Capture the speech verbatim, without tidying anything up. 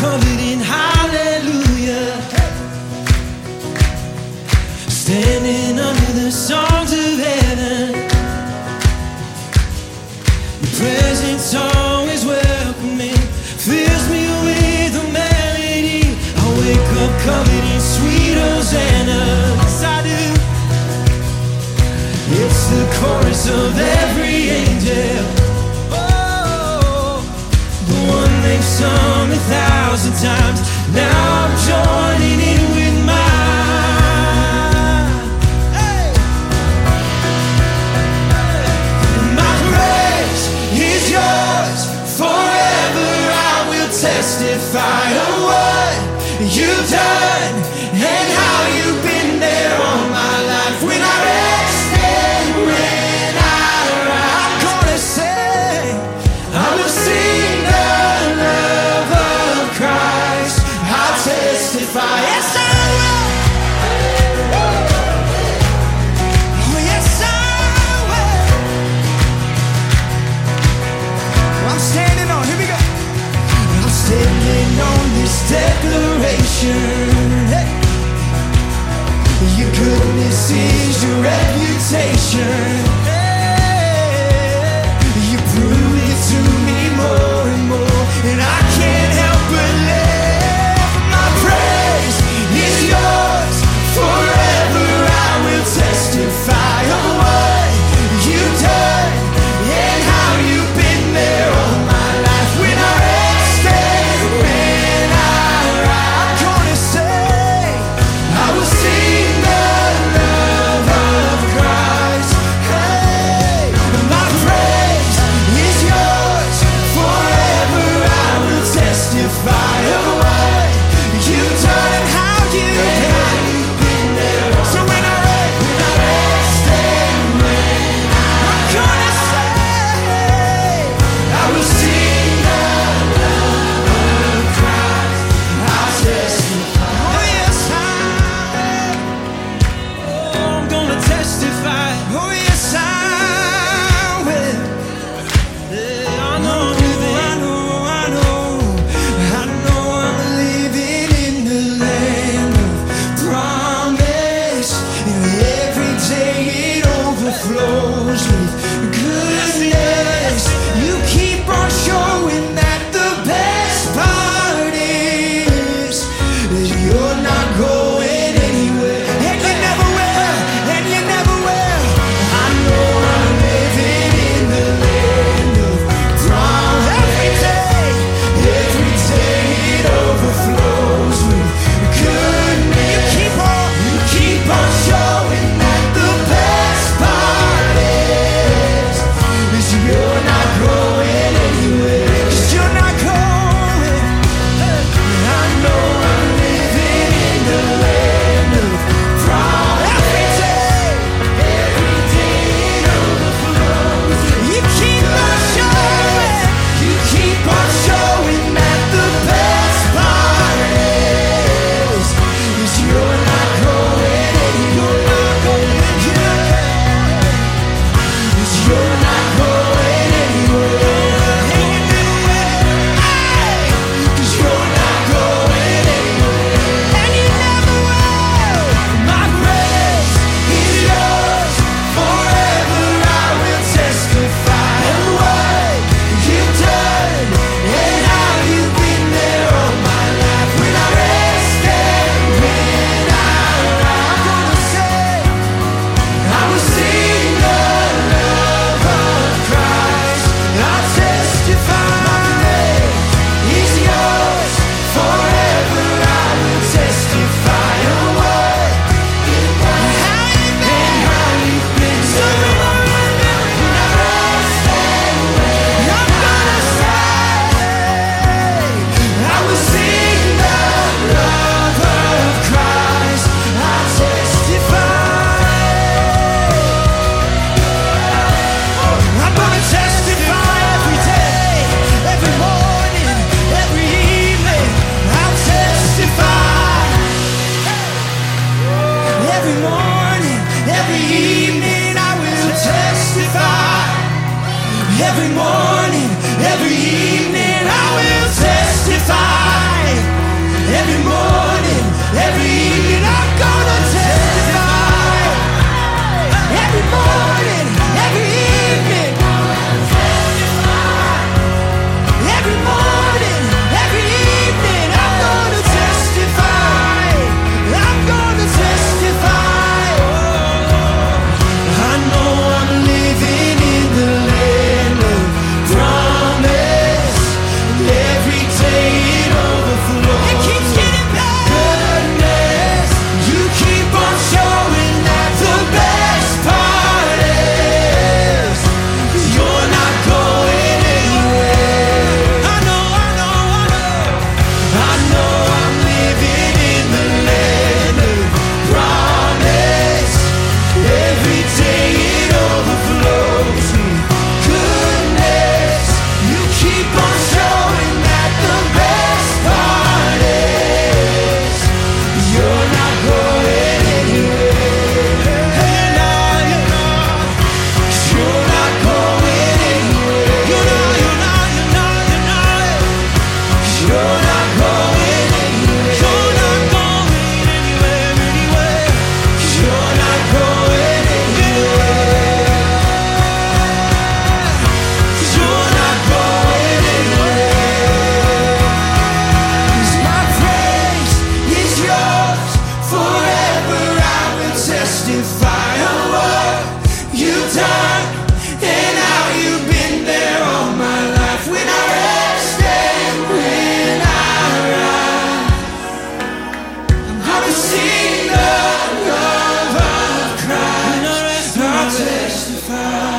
covered in hallelujah, standing under the songs of heaven. Your presence always welcoming, fills me with a melody. I wake up covered in sweet Hosanna. Yes, I do. It's the chorus of every angel, oh, the one they've sung a thousand times. Now I'm joining in with mine. Hey! My praise is yours forever. I will testify of what you've done and how you've been there all my life. When I rest and when I rise, I'm gonna say I will sing the love of Christ. I'll testify. Yes, I will. Oh, yes, I will. I'm standing on. Here we go. I'm standing on this declaration. Hey. Your goodness is your reputation. Hey. You prove it to me more and more, and I can't help but live. My praise is yours forever. I will testify of what you've done and how you've been there all my life. When I rest and when I rise, I'm gonna say I will sing the love of Christ. Hey. testify.